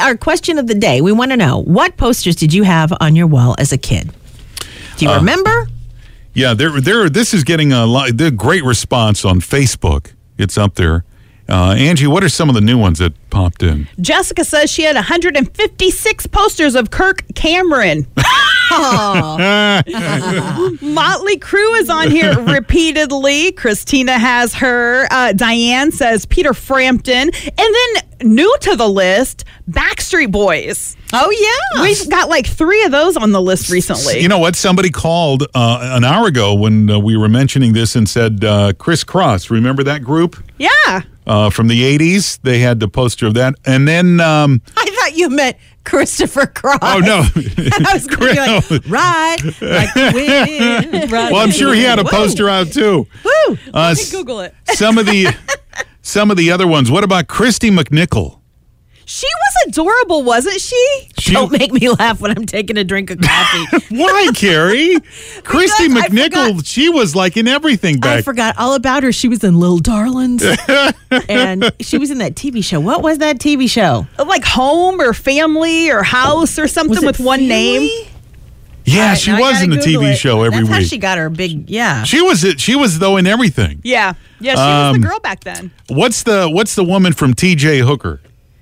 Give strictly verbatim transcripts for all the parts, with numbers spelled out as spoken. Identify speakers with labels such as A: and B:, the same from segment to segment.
A: our question of the day. We want to know, what posters did you have on your wall as a kid? Do you uh, remember?
B: Yeah, there, there. This is getting a lot. The great response on Facebook. It's up there. Uh, Angie, what are some of the new ones that popped in?
C: Jessica says she had one hundred fifty-six posters of Kirk Cameron. Motley Crue is on here repeatedly. Christina has her. Uh, Diane says Peter Frampton. And then new to the list, Backstreet Boys.
A: Oh, yeah.
C: We've got like three of those on the list recently.
B: You know what? Somebody called uh, an hour ago when uh, we were mentioning this and said uh, Criss Cross. Remember that group?
C: Yeah.
B: Uh, from the eighties. They had the poster of that. And then... Um,
A: I thought you meant Christopher Cross.
B: Oh, no.
A: I was going to be like, ride like the wind. Ride
B: well, I'm sure he had a
A: Woo.
B: poster out, too.
A: Woo!
B: Uh,
C: Let me Google it.
B: some of the Some of the other ones. What about Christy McNichol?
C: She was adorable, wasn't she?
B: She,
A: Don't make me laugh when I'm taking a drink of coffee.
B: Why, Carrie? Christy
A: I
B: McNichol,
A: forgot.
B: she was like in everything back.
A: I forgot all about her. She was in Little Darlings. And she was in that T V show. What was that T V show?
C: Like Home or Family or House or something
A: Was it
C: with one
A: Family?
C: name.
B: Yeah,
A: Right,
B: she
A: now I
B: was
A: gotta
B: in the T
A: Google
B: V
A: it.
B: show every
A: That's
B: week.
A: how she got her big, yeah.
B: She was she was though in everything.
C: Yeah. Yeah, she
B: Um,
C: was the girl back then.
B: What's the what's the woman from T J Hooker?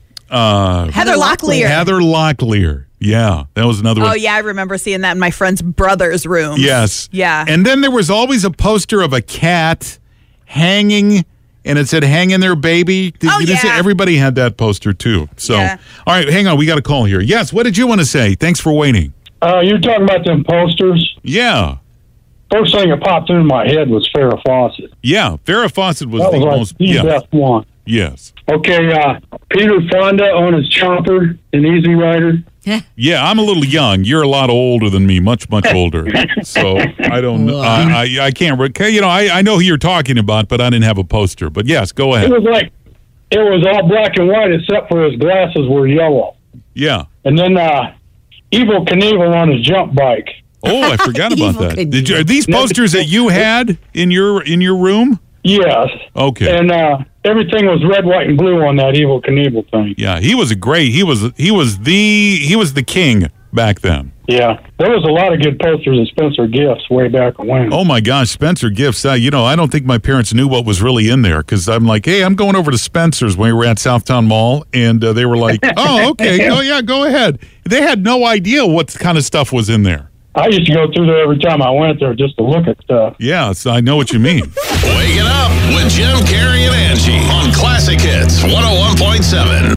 B: Uh,
C: Heather Locklear.
B: Heather Locklear. Yeah, that was another one.
C: Oh, yeah, I remember seeing that in my friend's brother's room.
B: Yes.
C: Yeah.
B: And then there was always a poster of a cat hanging, and it said "Hang in there, baby." Did,
C: Oh,
B: you see-
C: yeah.
B: Everybody had that poster too. So,
C: Yeah.
B: all right, hang on, we got a call here. Yes, what did you want to say? Thanks for waiting.
D: Uh, you're talking about them posters.
B: Yeah,
D: First thing that popped into my head was Farrah Fawcett.
B: yeah. Farrah Fawcett was
D: That
B: the
D: was like
B: most.
D: the
B: Yeah,
D: best one.
B: yes.
D: Okay, uh, Peter Fonda on his chopper in Easy Rider.
B: Yeah, I'm a little young. You're a lot older than me, much, much older. So I don't. Uh, I I can't. Rec- you know, I I know who you're talking about, but I didn't have a poster. But yes, go
D: It
B: ahead.
D: was like, it was all black and white except for his glasses were yellow.
B: Yeah.
D: And then uh, Evel Knievel on his jump bike.
B: Oh, I forgot about
A: Evil
B: that. Did you, are these posters that you had in your in your room?
D: Yes.
B: Okay.
D: And uh, everything was red, white, and blue on that Evel Knievel thing.
B: Yeah, he was a great. He was he was the he was the king back then.
D: Yeah. There was a lot of good posters of Spencer Gifts way back when.
B: Oh my gosh, Spencer Gifts. Uh, you know, I don't think my parents knew what was really in there because I'm like, hey, I'm going over to Spencer's when we were at Southtown Mall, and uh, they were like, oh, okay, oh yeah, go ahead. They had no idea what kind of stuff was in there.
D: I used to go through there every time I went there just to look at stuff.
B: Yeah, so I know what you mean.
E: Waking up with Jim, Carrie, and Angie on Classic Hits one oh one point seven.